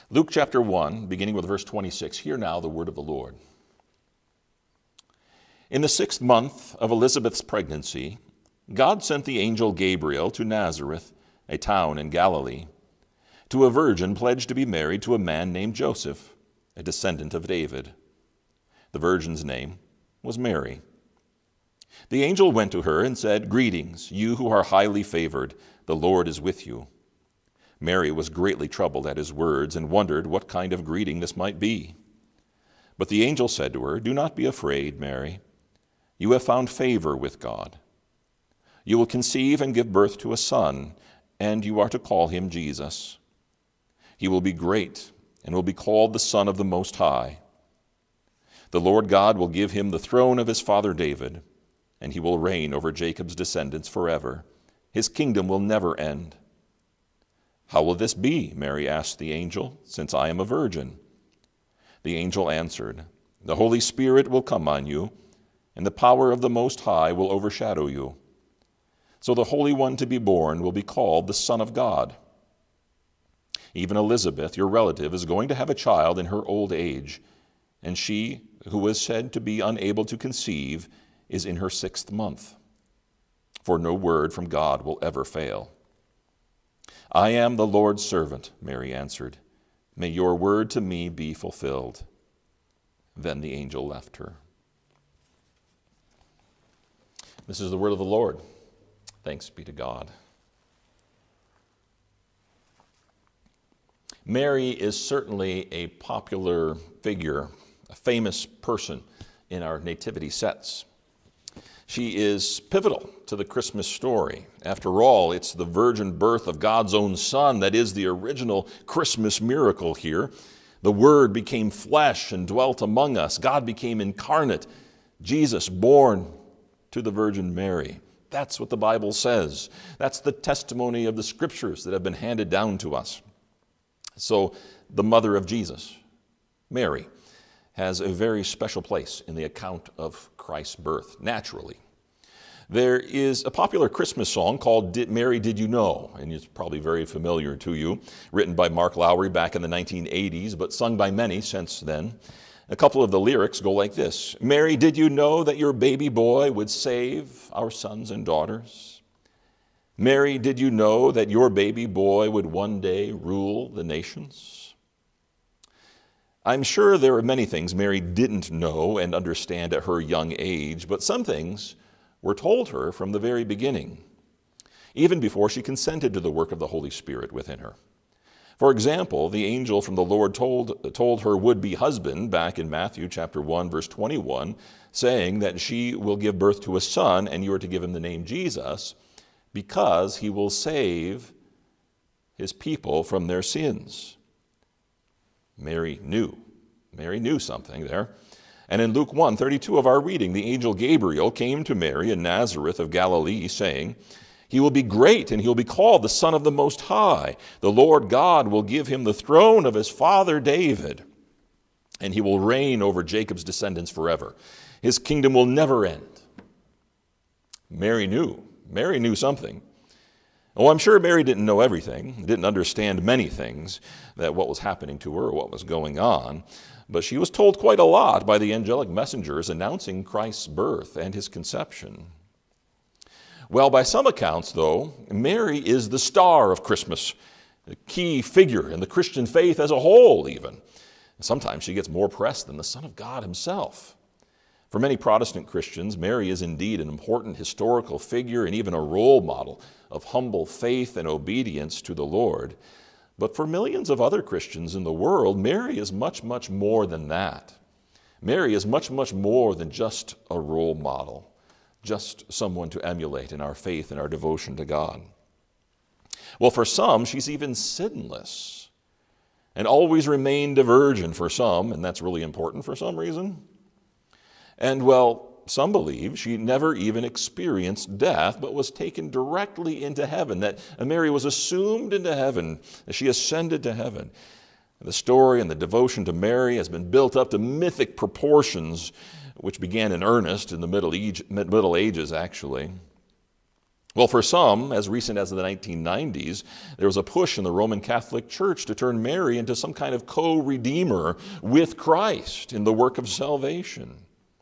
Luke chapter 1, beginning with verse 26. Hear now the word of the Lord. In the 6th month of Elizabeth's pregnancy, God sent the angel Gabriel to Nazareth, a town in Galilee, to a virgin pledged to be married to a man named Joseph, a descendant of David. The virgin's name was Mary. The angel went to her and said, "Greetings, you who are highly favored, the Lord is with you." Mary was greatly troubled at his words and wondered what kind of greeting this might be. But the angel said to her, "Do not be afraid, Mary. You have found favor with God. You will conceive and give birth to a son, and you are to call him Jesus. He will be great and will be called the Son of the Most High. The Lord God will give him the throne of his father David, and he will reign over Jacob's descendants forever. His kingdom will never end." "How will this be?" Mary asked the angel, "since I am a virgin?" The angel answered, "The Holy Spirit will come on you, and the power of the Most High will overshadow you. So the Holy One to be born will be called the Son of God. Even Elizabeth, your relative, is going to have a child in her old age, and she, who was said to be unable to conceive, is in her 6th month. For no word from God will ever fail." "I am the Lord's servant," Mary answered. "May your word to me be fulfilled." Then the angel left her. This is the word of the Lord. Thanks be to God. Mary is certainly a popular figure, a famous person in our nativity sets. She is pivotal to the Christmas story. After all, it's the virgin birth of God's own Son that is the original Christmas miracle here. The Word became flesh and dwelt among us. God became incarnate. Jesus born to the Virgin Mary. That's what the Bible says. That's the testimony of the Scriptures that have been handed down to us. So the mother of Jesus, Mary, has a very special place in the account of Christ's birth, naturally. There is a popular Christmas song called "Mary, Did You Know?" and it's probably very familiar to you, written by Mark Lowry back in the 1980s, but sung by many since then. A couple of the lyrics go like this: "Mary, did you know that your baby boy would save our sons and daughters? Mary, did you know that your baby boy would one day rule the nations?" I'm sure there are many things Mary didn't know and understand at her young age, but some things were told her from the very beginning, even before she consented to the work of the Holy Spirit within her. For example, the angel from the Lord told her would-be husband back in Matthew chapter 1, verse 21, saying that she will give birth to a son, and you are to give him the name Jesus, because he will save his people from their sins. Mary knew something there. And in Luke 1:32 of our reading, the angel Gabriel came to Mary in Nazareth of Galilee, saying, "He will be great, and he will be called the Son of the Most High. The Lord God will give him the throne of his father David, and he will reign over Jacob's descendants forever. His kingdom will never end." Mary knew something. Oh, I'm sure Mary didn't know everything, didn't understand many things, that what was happening to her, what was going on, but she was told quite a lot by the angelic messengers announcing Christ's birth and his conception. Well, by some accounts, though, Mary is the star of Christmas, a key figure in the Christian faith as a whole, even. Sometimes she gets more press than the Son of God himself. For many Protestant Christians, Mary is indeed an important historical figure and even a role model of humble faith and obedience to the Lord. But for millions of other Christians in the world, Mary is much, much more than that. Mary is much, much more than just a role model, just someone to emulate in our faith and our devotion to God. Well, for some, she's even sinless and always remained a virgin for some, and that's really important for some reason. And, well, some believe she never even experienced death, but was taken directly into heaven, that Mary was assumed into heaven, that she ascended to heaven. The story and the devotion to Mary has been built up to mythic proportions, which began in earnest in the Middle Ages, actually. Well, for some, as recent as the 1990s, there was a push in the Roman Catholic Church to turn Mary into some kind of co-redeemer with Christ in the work of salvation.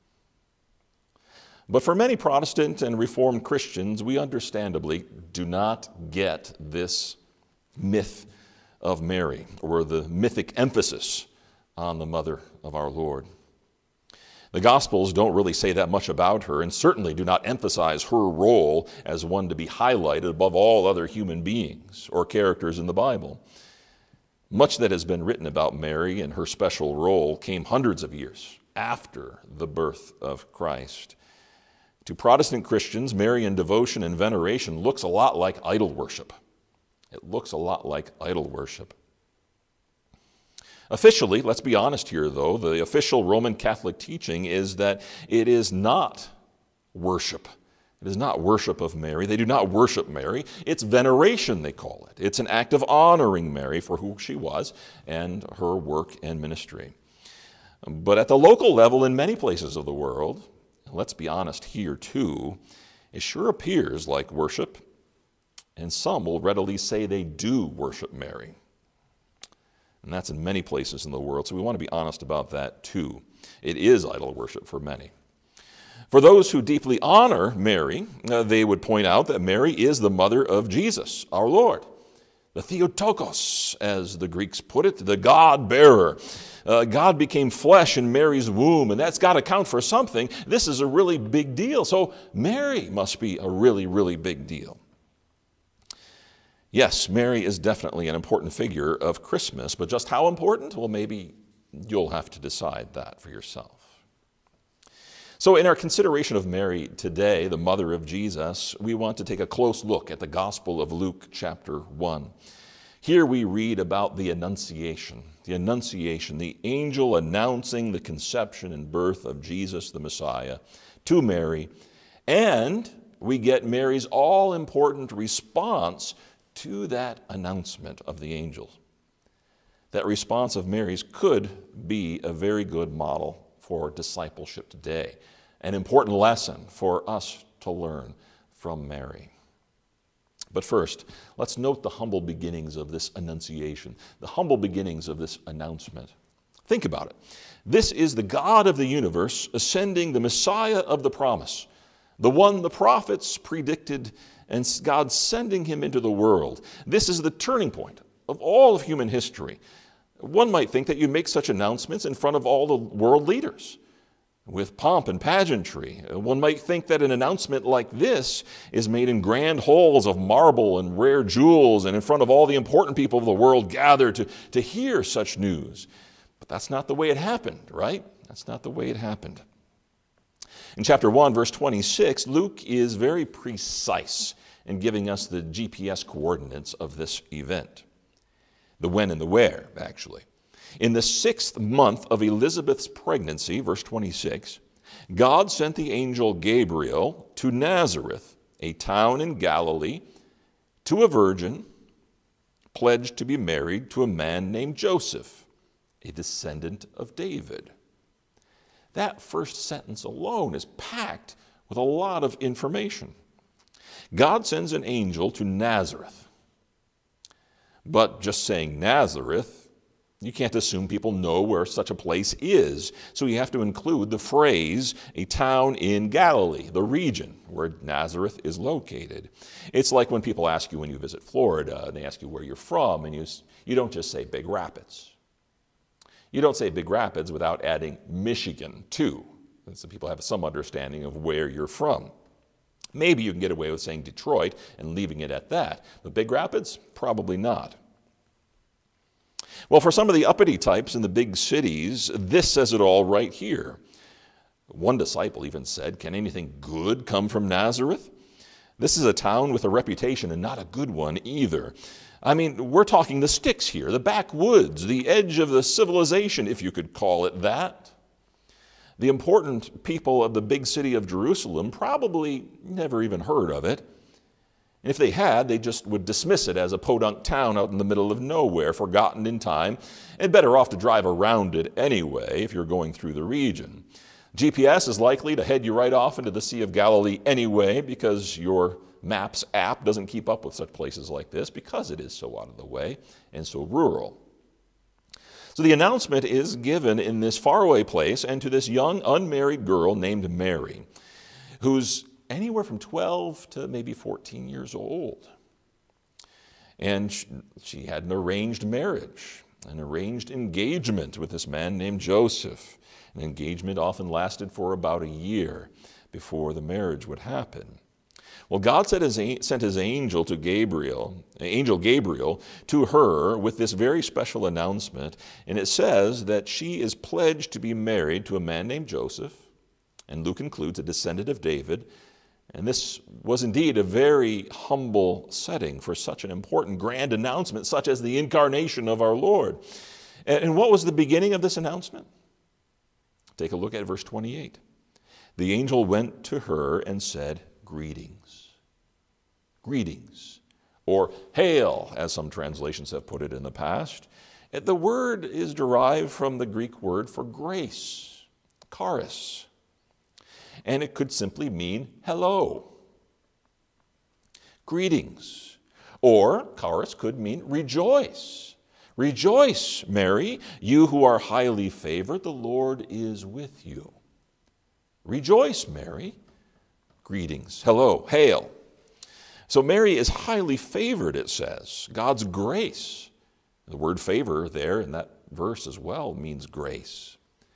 But for many Protestant and Reformed Christians, we understandably do not get this myth of Mary, or the mythic emphasis on the mother of our Lord. The Gospels don't really say that much about her, and certainly do not emphasize her role as one to be highlighted above all other human beings or characters in the Bible. Much that has been written about Mary and her special role came hundreds of years after the birth of Christ. To Protestant Christians, Marian devotion and veneration looks a lot like idol worship. It looks a lot like idol worship. Officially, let's be honest here though, the official Roman Catholic teaching is that it is not worship. It is not worship of Mary. They do not worship Mary. It's veneration, they call it. It's an act of honoring Mary for who she was and her work and ministry. But at the local level in many places of the world, let's be honest here too, it sure appears like worship, and some will readily say they do worship Mary. And that's in many places in the world, so we want to be honest about that too. It is idol worship for many. For those who deeply honor Mary, they would point out that Mary is the mother of Jesus, our Lord. The Theotokos, as the Greeks put it, the God-bearer. God became flesh in Mary's womb, and that's got to count for something. This is a really big deal, so Mary must be a really, really big deal. Yes, Mary is definitely an important figure of Christmas, but just how important? Well, maybe you'll have to decide that for yourself. So in our consideration of Mary today, the mother of Jesus, we want to take a close look at the Gospel of Luke chapter 1. Here we read about the Annunciation, the angel announcing the conception and birth of Jesus the Messiah to Mary, and we get Mary's all-important response to that announcement of the angel. That response of Mary's could be a very good model for discipleship today, an important lesson for us to learn from Mary. But first, let's note the humble beginnings of this annunciation, the humble beginnings of this announcement. Think about it. This is the God of the universe ascending the Messiah of the promise, the one the prophets predicted, and God sending him into the world. This is the turning point of all of human history. One might think that you make such announcements in front of all the world leaders with pomp and pageantry. One might think that an announcement like this is made in grand halls of marble and rare jewels and in front of all the important people of the world gathered to hear such news. But that's not the way it happened, right? That's not the way it happened. In chapter 1, verse 26, Luke is very precise in giving us the GPS coordinates of this event. The when and the where, actually. In the 6th month of Elizabeth's pregnancy, verse 26, God sent the angel Gabriel to Nazareth, a town in Galilee, to a virgin pledged to be married to a man named Joseph, a descendant of David. That first sentence alone is packed with a lot of information. God sends an angel to Nazareth. But just saying Nazareth, you can't assume people know where such a place is. So you have to include the phrase, a town in Galilee, the region where Nazareth is located. It's like when people ask you when you visit Florida, and they ask you where you're from, and you don't just say Big Rapids. You don't say Big Rapids without adding Michigan, too. So people have some understanding of where you're from. Maybe you can get away with saying Detroit and leaving it at that. But Big Rapids? Probably not. Well, for some of the uppity types in the big cities, this says it all right here. One disciple even said, "Can anything good come from Nazareth?" This is a town with a reputation, and not a good one either. I mean, we're talking the sticks here, the backwoods, the edge of the civilization, if you could call it that. The important people of the big city of Jerusalem probably never even heard of it. And if they had, they just would dismiss it as a podunk town out in the middle of nowhere, forgotten in time, and better off to drive around it anyway if you're going through the region. GPS is likely to head you right off into the Sea of Galilee anyway because you're Maps app doesn't keep up with such places like this because it is so out of the way and so rural. So the announcement is given in this faraway place and to this young unmarried girl named Mary, who's anywhere from 12 to maybe 14 years old. And she had an arranged marriage, an arranged engagement with this man named Joseph. An engagement often lasted for about a year before the marriage would happen. Well, God sent his angel Gabriel, to her with this very special announcement, and it says that she is pledged to be married to a man named Joseph, and Luke includes a descendant of David, and this was indeed a very humble setting for such an important, grand announcement, such as the incarnation of our Lord. And what was the beginning of this announcement? Take a look at verse 28. The angel went to her and said, "Greetings." Greetings, or hail, as some translations have put it in the past. The word is derived from the Greek word for grace, charis, and it could simply mean hello. Greetings, or charis could mean rejoice. Rejoice, Mary, you who are highly favored, the Lord is with you. Rejoice, Mary. Greetings, hello, hail. So Mary is highly favored, it says. God's grace. The word favor there in that verse as well means grace.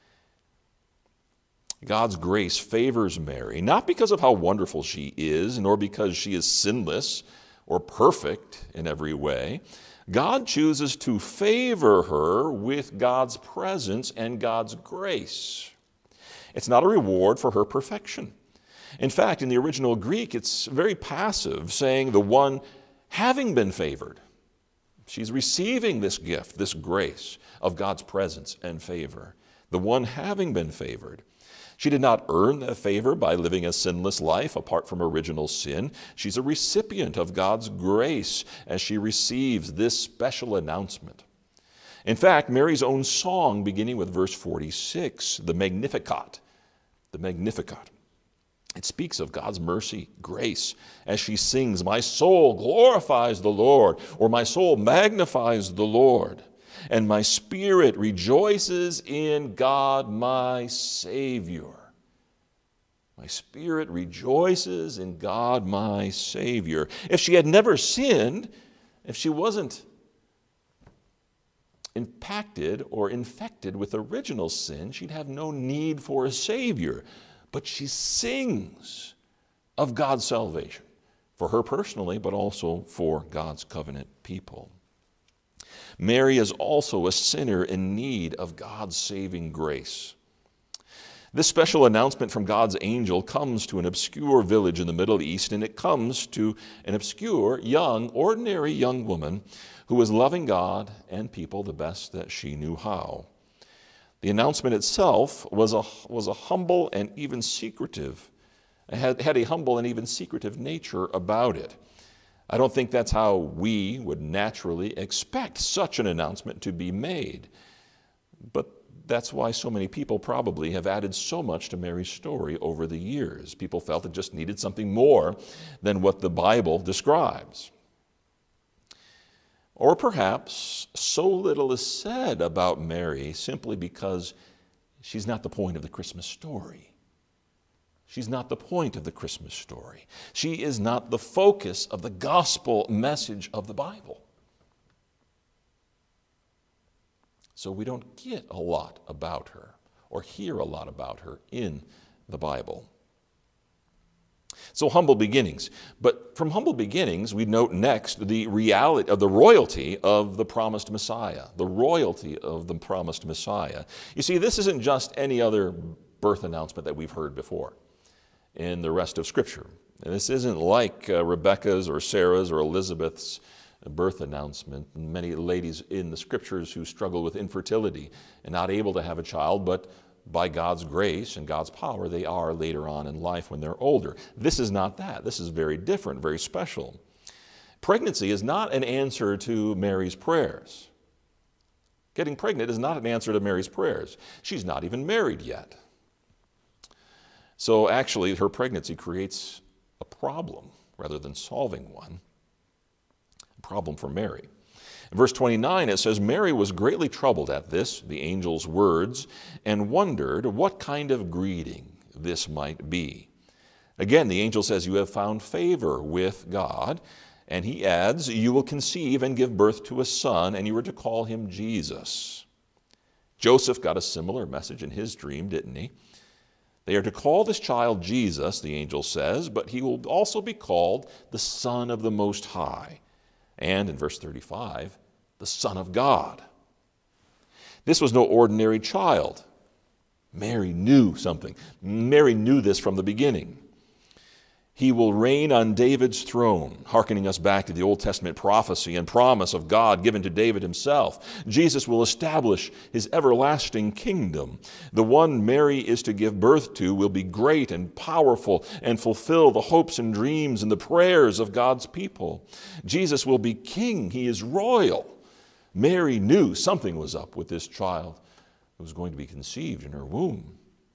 God's grace favors Mary, not because of how wonderful she is, nor because she is sinless or perfect in every way. God chooses to favor her with God's presence and God's grace. It's not a reward for her perfection. In fact, in the original Greek, it's very passive, saying the one having been favored. She's receiving this gift, this grace of God's presence and favor. The one having been favored. She did not earn that favor by living a sinless life apart from original sin. She's a recipient of God's grace as she receives this special announcement. In fact, Mary's own song, beginning with verse 46, the Magnificat, it speaks of God's mercy, grace, as she sings, "My soul glorifies the Lord," or "My soul magnifies the Lord, and my spirit rejoices in God my Savior." My spirit rejoices in God my Savior. If she had never sinned, if she wasn't impacted or infected with original sin, she'd have no need for a Savior. But she sings of God's salvation, for her personally, but also for God's covenant people. Mary is also a sinner in need of God's saving grace. This special announcement from God's angel comes to an obscure village in the Middle East, and it comes to an obscure, ordinary young woman who was loving God and people the best that she knew how. The announcement itself was a humble and even secretive, had a humble and even secretive nature about it. I don't think that's how we would naturally expect such an announcement to be made. But that's why so many people probably have added so much to Mary's story over the years. People felt it just needed something more than what the Bible describes. Or perhaps so little is said about Mary simply because she's not the point of the Christmas story. She's not the point of the Christmas story. She is not the focus of the gospel message of the Bible. So we don't get a lot about her or hear a lot about her in the Bible. So humble beginnings. But from humble beginnings, we note next the reality of the royalty of the promised Messiah. The royalty of the promised Messiah. You see, this isn't just any other birth announcement that we've heard before in the rest of Scripture. And this isn't like Rebecca's or Sarah's or Elizabeth's birth announcement. Many ladies in the Scriptures who struggle with infertility and not able to have a child, but by God's grace and God's power, they are later on in life when they're older. This is not that. This is very different, very special. Pregnancy is not an answer to Mary's prayers. Getting pregnant is not an answer to Mary's prayers. She's not even married yet. So actually, her pregnancy creates a problem rather than solving one. A problem for Mary. In verse 29, it says, Mary was greatly troubled at this, the angel's words, and wondered what kind of greeting this might be. Again, the angel says, you have found favor with God. And he adds, you will conceive and give birth to a son, and you are to call him Jesus. Joseph got a similar message in his dream, didn't he? They are to call this child Jesus, the angel says, but he will also be called the Son of the Most High. And in verse 35, the Son of God. This was no ordinary child. Mary knew something. Mary knew this from the beginning. He will reign on David's throne, hearkening us back to the Old Testament prophecy and promise of God given to David himself. Jesus will establish his everlasting kingdom. The one Mary is to give birth to will be great and powerful and fulfill the hopes and dreams and the prayers of God's people. Jesus will be king. He is royal. Mary knew something was up with this child who was going to be conceived in her womb.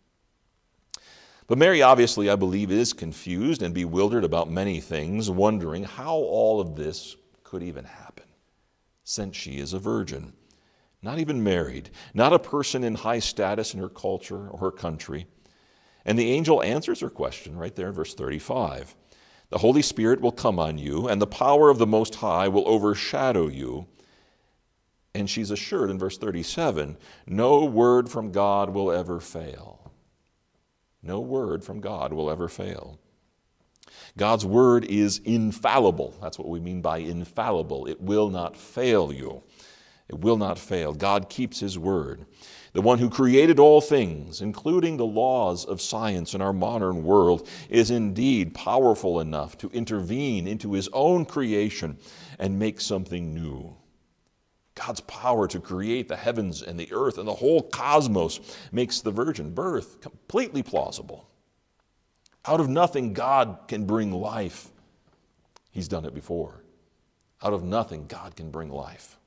But Mary obviously, I believe, is confused and bewildered about many things, wondering how all of this could even happen, since she is a virgin, not even married, not a person in high status in her culture or her country. And the angel answers her question right there in verse 35. The Holy Spirit will come on you, and the power of the Most High will overshadow you. And she's assured in verse 37, no word from God will ever fail. No word from God will ever fail. God's word is infallible. That's what we mean by infallible. It will not fail you. It will not fail. God keeps his word. The one who created all things, including the laws of science in our modern world, is indeed powerful enough to intervene into his own creation and make something new. God's power to create the heavens and the earth and the whole cosmos makes the virgin birth completely plausible. Out of nothing, God can bring life. He's done it before. Out of nothing, God can bring life.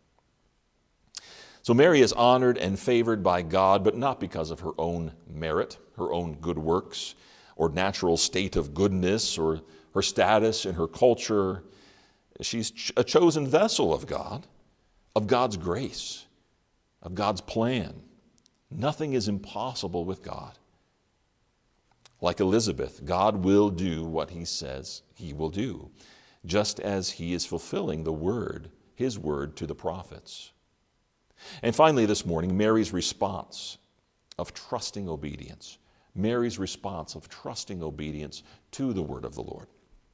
So Mary is honored and favored by God, but not because of her own merit, her own good works, or natural state of goodness, or her status in her culture. She's a chosen vessel of God. Of God's grace, of God's plan. Nothing is impossible with God. Like Elizabeth, God will do what he says he will do, just as he is fulfilling the word, his word to the prophets. And finally this morning, Mary's response of trusting obedience. Mary's response of trusting obedience to the word of the Lord.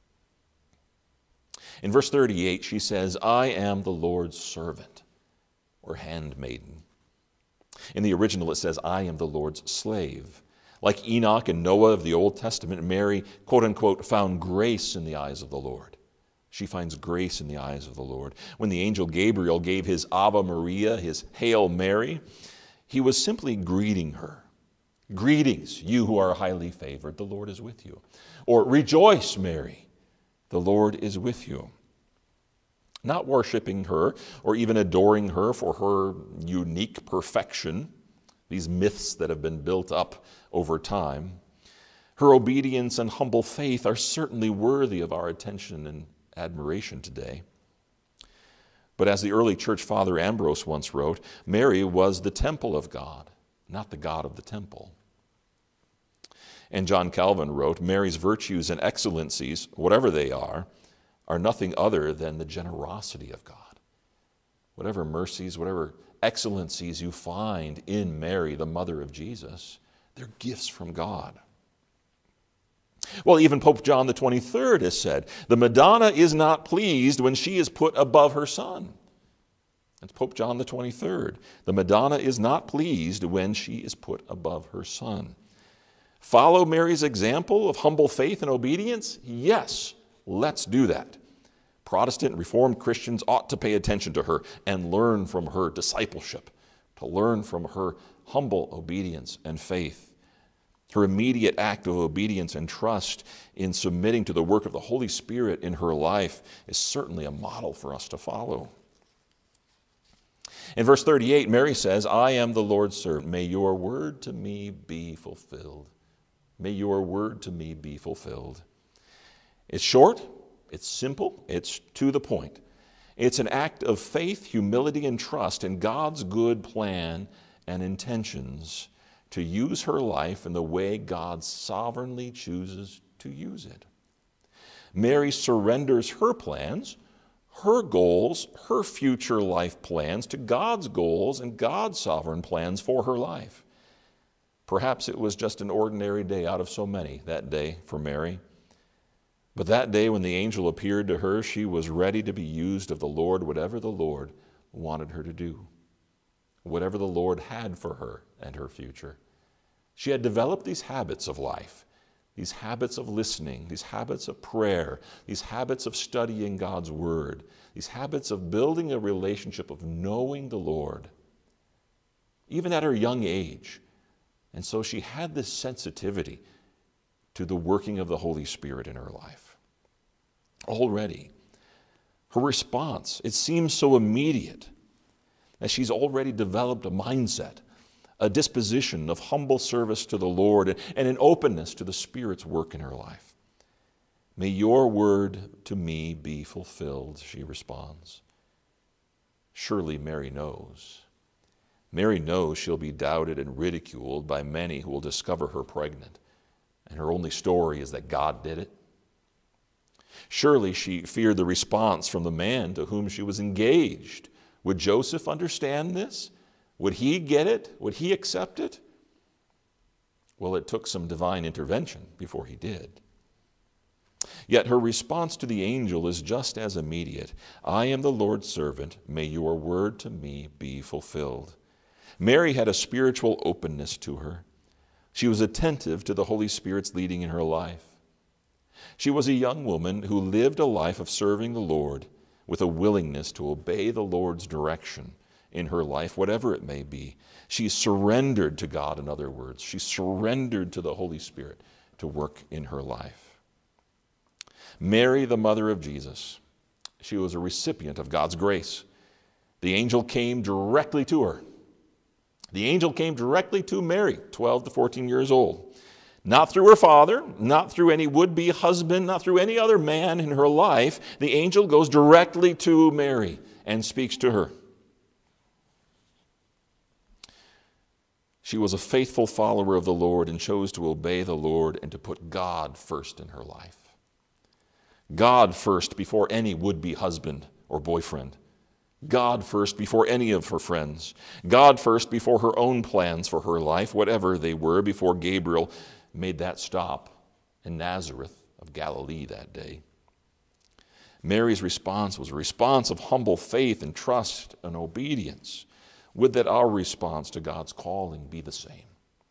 In verse 38, she says, I am the Lord's servant, or handmaiden. In the original, it says, I am the Lord's slave. Like Enoch and Noah of the Old Testament, Mary, quote unquote, found grace in the eyes of the Lord. She finds grace in the eyes of the Lord. When the angel Gabriel gave his Ave Maria, his Hail Mary, he was simply greeting her. Greetings, you who are highly favored, the Lord is with you. Or rejoice, Mary. The Lord is with you. Not worshiping her or even adoring her for her unique perfection, these myths that have been built up over time. Her obedience and humble faith are certainly worthy of our attention and admiration today. But as the early church father Ambrose once wrote, Mary was the temple of God, not the God of the temple. And John Calvin wrote, Mary's virtues and excellencies, whatever they are nothing other than the generosity of God. Whatever mercies, whatever excellencies you find in Mary, the mother of Jesus, they're gifts from God. Well, even Pope John the 23rd has said, the Madonna is not pleased when she is put above her son. That's Pope John the 23rd. The Madonna is not pleased when she is put above her son. Follow Mary's example of humble faith and obedience? Yes, let's do that. Protestant and Reformed Christians ought to pay attention to her and learn from her discipleship, to learn from her humble obedience and faith. Her immediate act of obedience and trust in submitting to the work of the Holy Spirit in her life is certainly a model for us to follow. In verse 38, Mary says, I am the Lord's servant. May your word to me be fulfilled. May your word to me be fulfilled. It's short, It's simple. It's to the point. It's an act of faith, humility, and trust in God's good plan and intentions to use her life in the way God sovereignly chooses to use it. Mary surrenders her plans, her goals, her future life plans to God's goals and God's sovereign plans for her life. Perhaps it was just an ordinary day out of so many that day for Mary. But that day when the angel appeared to her, she was ready to be used of the Lord, whatever the Lord wanted her to do, whatever the Lord had for her and her future. She had developed these habits of life, these habits of listening, these habits of prayer, these habits of studying God's Word, these habits of building a relationship of knowing the Lord, even at her young age. And so she had this sensitivity to the working of the Holy Spirit in her life. Already, her response, it seems so immediate, that she's already developed a mindset, a disposition of humble service to the Lord, and an openness to the Spirit's work in her life. May your word to me be fulfilled, she responds. Surely Mary knows. Mary knows she'll be doubted and ridiculed by many who will discover her pregnant, and her only story is that God did it. Surely she feared the response from the man to whom she was engaged. Would Joseph understand this? Would he get it? Would he accept it? Well, it took some divine intervention before he did. Yet her response to the angel is just as immediate. I am the Lord's servant. May your word to me be fulfilled. Mary had a spiritual openness to her. She was attentive to the Holy Spirit's leading in her life. She was a young woman who lived a life of serving the Lord with a willingness to obey the Lord's direction in her life, whatever it may be. She surrendered to God, in other words. She surrendered to the Holy Spirit to work in her life. Mary, the mother of Jesus, she was a recipient of God's grace. The angel came directly to her. The angel came directly to Mary, 12 to 14 years old. Not through her father, not through any would-be husband, not through any other man in her life. The angel goes directly to Mary and speaks to her. She was a faithful follower of the Lord and chose to obey the Lord and to put God first in her life. God first before any would-be husband or boyfriend. God first before any of her friends. God first before her own plans for her life, whatever they were, before Gabriel made that stop in Nazareth of Galilee that day. Mary's response was a response of humble faith and trust and obedience. Would that our response to God's calling be the same?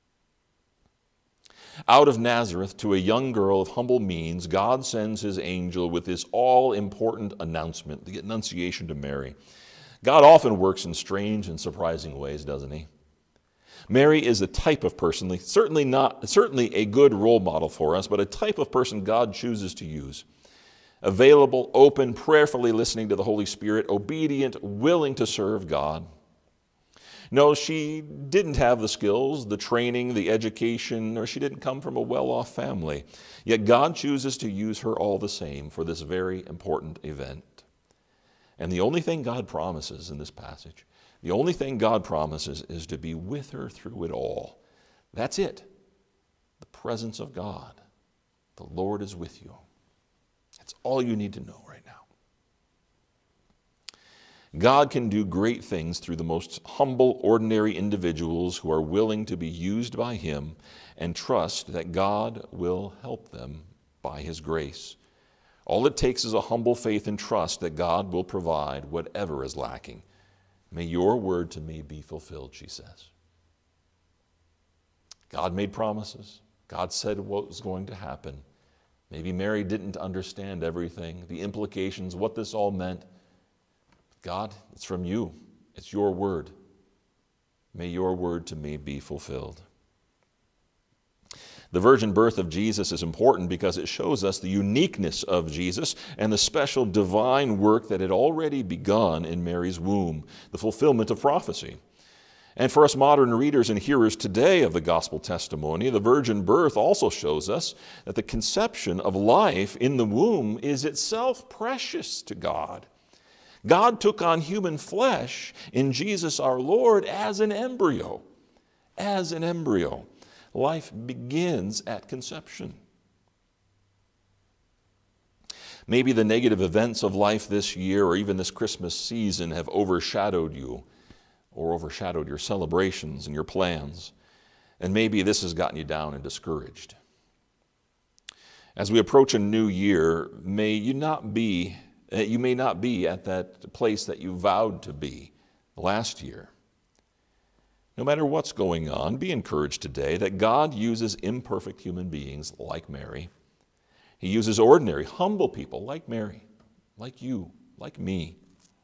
Out of Nazareth to a young girl of humble means, God sends his angel with this all-important announcement, the Annunciation to Mary. God often works in strange and surprising ways, doesn't he? Mary is a type of person, certainly a good role model for us, but a type of person God chooses to use. Available, open, prayerfully listening to the Holy Spirit, obedient, willing to serve God. No, she didn't have the skills, the training, the education, or she didn't come from a well-off family. Yet God chooses to use her all the same for this very important event. And the only thing God promises in this passage, the only thing God promises is to be with her through it all. That's it. The presence of God. The Lord is with you. That's all you need to know right now. God can do great things through the most humble, ordinary individuals who are willing to be used by him and trust that God will help them by his grace. All it takes is a humble faith and trust that God will provide whatever is lacking. May your word to me be fulfilled, she says. God made promises. God said what was going to happen. Maybe Mary didn't understand everything, the implications, what this all meant. God, it's from you. It's your word. May your word to me be fulfilled. The virgin birth of Jesus is important because it shows us the uniqueness of Jesus and the special divine work that had already begun in Mary's womb, the fulfillment of prophecy. And for us modern readers and hearers today of the gospel testimony, the virgin birth also shows us that the conception of life in the womb is itself precious to God. God took on human flesh in Jesus our Lord as an embryo. As an embryo. Life begins at conception. Maybe the negative events of life this year or even this Christmas season have overshadowed you or overshadowed your celebrations and your plans. And maybe this has gotten you down and discouraged. As we approach a new year, you may not be at that place that you vowed to be last year. No matter what's going on, be encouraged today that God uses imperfect human beings like Mary. He uses ordinary, humble people like Mary, like you, like me.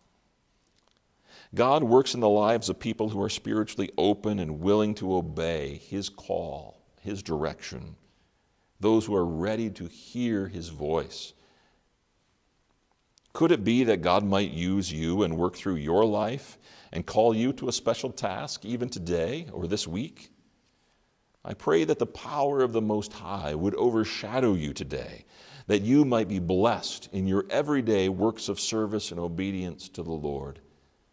God works in the lives of people who are spiritually open and willing to obey His call, His direction, those who are ready to hear His voice. Could it be that God might use you and work through your life and call you to a special task even today or this week? I pray that the power of the Most High would overshadow you today, that you might be blessed in your everyday works of service and obedience to the Lord.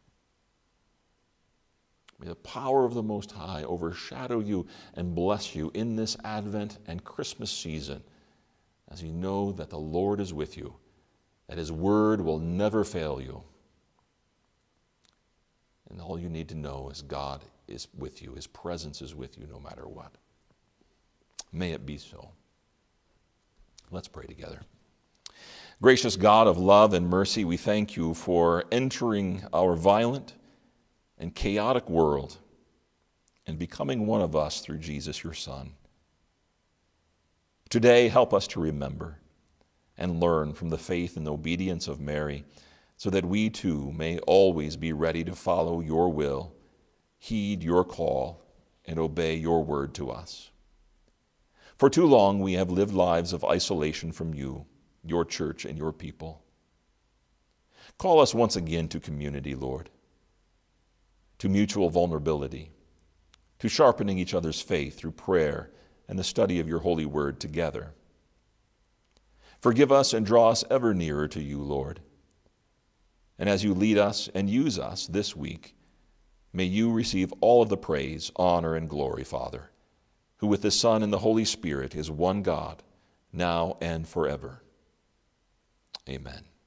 May the power of the Most High overshadow you and bless you in this Advent and Christmas season as you know that the Lord is with you, that His word will never fail you. And all you need to know is God is with you. His presence is with you no matter what. May it be so. Let's pray together. Gracious God of love and mercy, we thank you for entering our violent and chaotic world and becoming one of us through Jesus, your Son. Today, help us to remember and learn from the faith and obedience of Mary so that we too may always be ready to follow your will, heed your call, and obey your word to us. For too long, we have lived lives of isolation from you, your church, and your people. Call us once again to community, Lord, to mutual vulnerability, to sharpening each other's faith through prayer and the study of your holy word together. Forgive us and draw us ever nearer to you, Lord. And as you lead us and use us this week, may you receive all of the praise, honor, and glory, Father, who with the Son and the Holy Spirit is one God, now and forever. Amen.